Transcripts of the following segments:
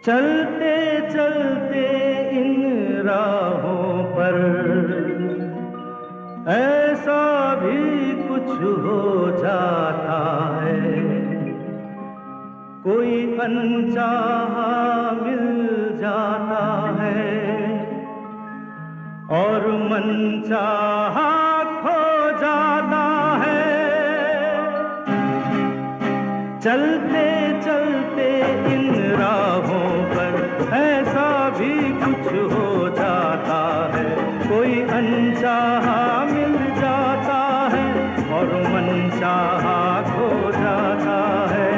चलते चलते इन राहों पर ऐसा भी कुछ हो जाता है, कोई अनचाहा मिल जाता है और मनचाहा खो जाता है। चलते चलते इन राहों पर ऐसा भी कुछ हो जाता है, कोई अनचाहा मिल जाता है और मनचाहा खो जाता है।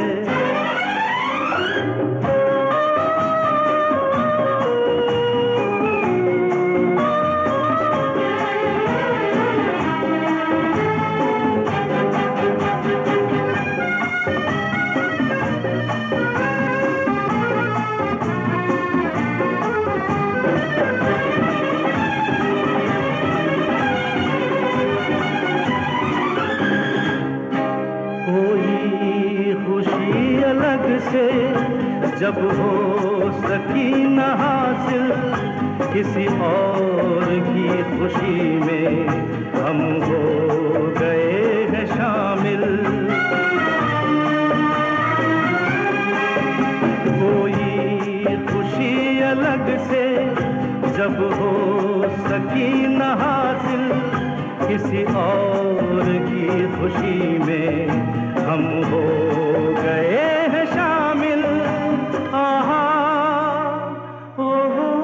से जब हो सकी न हासिल किसी और की खुशी में हम हो गए हैं शामिल। कोई खुशी अलग से जब हो सकी न हासिल किसी और की खुशी में हम हो गए हैं शामिल। आहा ओहो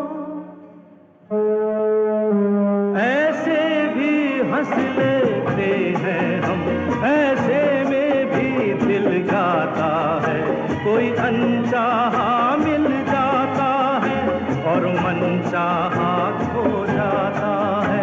ऐसे भी हंस लेते हैं हम, ऐसे में भी दिल जाता है, कोई अनचाहा मिल जाता है और मनचाहा खो जाता है।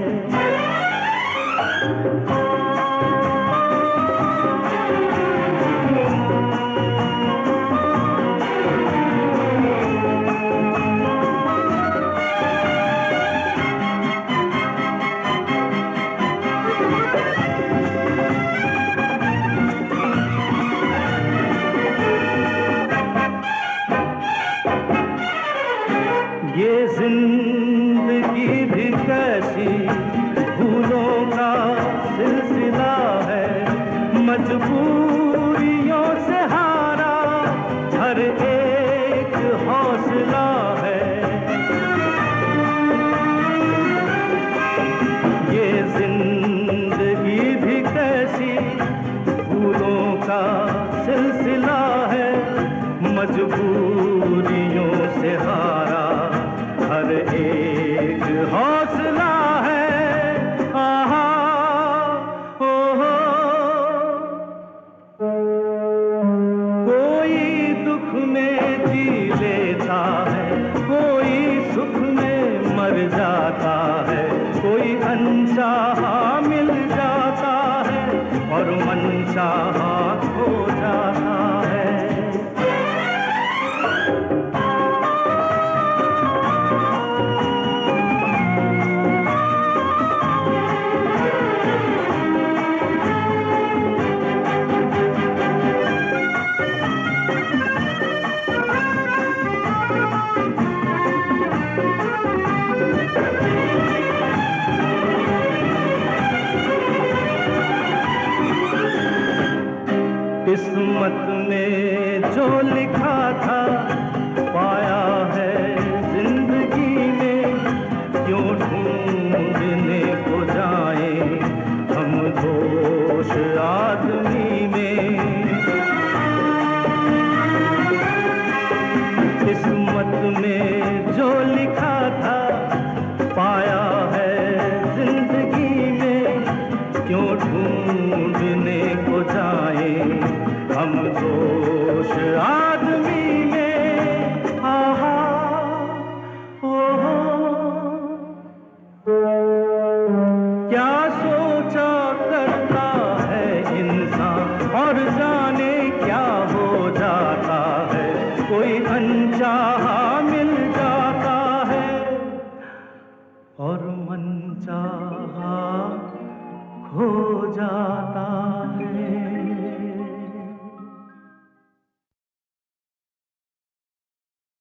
ये जिंदगी भी कैसी भूलों का सिलसिला है, मजबूरियों से हारा हर एक हौसला है। ये जिंदगी भी कैसी भूलों का सिलसिला है, मजबूरियों से हारा हर एक हौसला है। आहा ओहो कोई दुख में जी लेता है, कोई सुख में मर जाता है, कोई अनचाहा मिल जाता है और मनचाहा खो जाता है। किस्मत ने जो लिखा था पाया है जिंदगी में, क्यों ढूंढने को जाए हम दोष आदमी में। किस्मत में जो लिखा था पाया है जिंदगी में, क्यों ढूंढने को जाए हम दोष आदमी में। आहा ओहो क्या सोचा करता है इंसान और